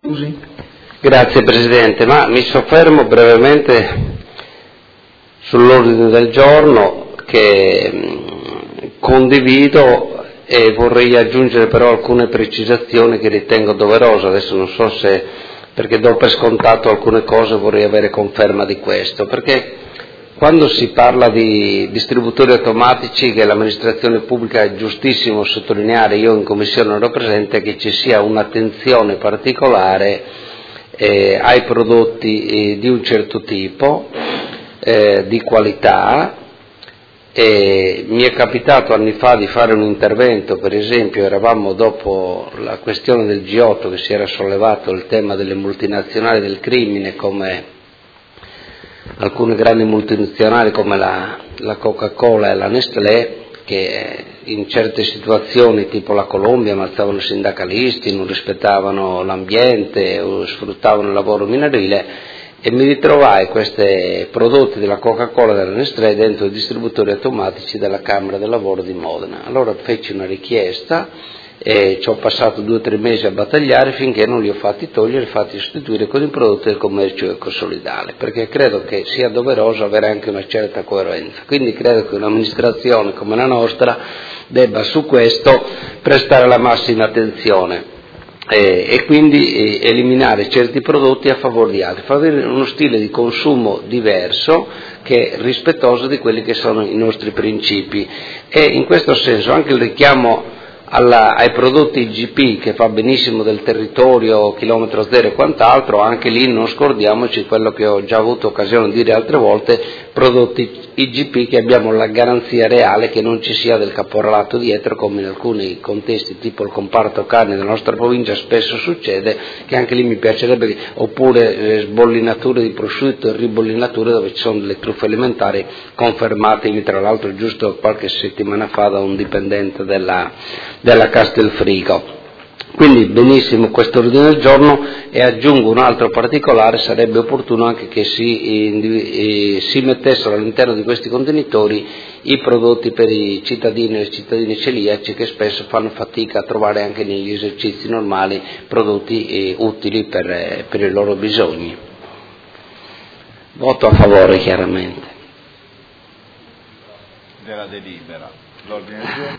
Grazie Presidente, ma mi soffermo brevemente sull'ordine del giorno che condivido e vorrei aggiungere però alcune precisazioni che ritengo doverose. Adesso non so se, perché do per scontato alcune cose, vorrei avere conferma di questo, perché quando si parla di distributori automatici, che l'amministrazione pubblica è giustissimo sottolineare, io in Commissione ero presente, che ci sia un'attenzione particolare ai prodotti di un certo tipo, di qualità. Mi è capitato anni fa di fare un intervento, per esempio eravamo dopo la questione del G8 che si era sollevato il tema delle multinazionali del crimine, come alcune grandi multinazionali come la Coca-Cola e la Nestlé, che in certe situazioni tipo la Colombia ammazzavano i sindacalisti, non rispettavano l'ambiente o sfruttavano il lavoro minorile, e mi ritrovai questi prodotti della Coca-Cola e della Nestlé dentro i distributori automatici della Camera del Lavoro di Modena. Allora feci una richiesta e ci ho passato 2 o 3 mesi a battagliare finché non li ho fatti togliere e fatti sostituire con i prodotti del commercio ecosolidale, perché credo che sia doveroso avere anche una certa coerenza. Quindi credo che un'amministrazione come la nostra debba su questo prestare la massima attenzione. E quindi eliminare certi prodotti a favore di altri, far avere uno stile di consumo diverso che è rispettoso di quelli che sono i nostri principi, e in questo senso anche il richiamo ai prodotti IGP, che fa benissimo del territorio, chilometro zero e quant'altro, anche lì non scordiamoci quello che ho già avuto occasione di dire altre volte, prodotti IGP che abbiamo la garanzia reale che non ci sia del caporalato dietro, come in alcuni contesti tipo il comparto carne della nostra provincia spesso succede, che anche lì mi piacerebbe, oppure sbollinature di prosciutto e ribollinature dove ci sono delle truffe alimentari confermatemi tra l'altro giusto qualche settimana fa da un dipendente della Castelfrigo. Quindi benissimo questo ordine del giorno, e aggiungo un altro particolare: sarebbe opportuno anche che si mettessero all'interno di questi contenitori i prodotti per i cittadini e le cittadine celiaci, che spesso fanno fatica a trovare anche negli esercizi normali prodotti utili per i loro bisogni. Voto a favore chiaramente. Della delibera. L'ordine del giorno